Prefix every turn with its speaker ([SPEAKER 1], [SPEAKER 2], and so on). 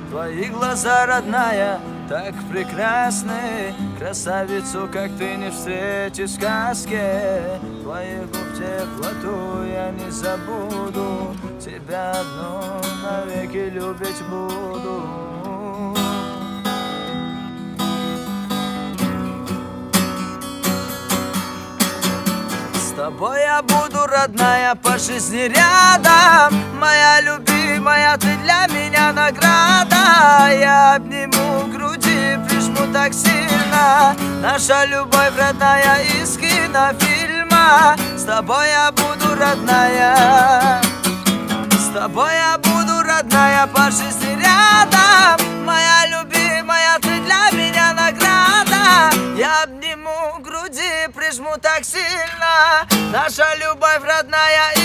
[SPEAKER 1] Твои глаза, родная, так прекрасны. Красавицу, как ты, не встретишь в сказке. Твоих губ теплоту я не забуду. Тебя одну навеки любить буду. С тобой я буду, родная, по жизни рядом. Моя любимая, ты для меня награда. Я обниму в груди, прижму так сильно. Наша любовь, родная, из кинофильма. С тобой я буду, родная. С тобой я буду, родная, по жизни рядом. Моя любимая, ты для меня награда. Я обниму в груди, прижму так сильно. Наша любовь, родная,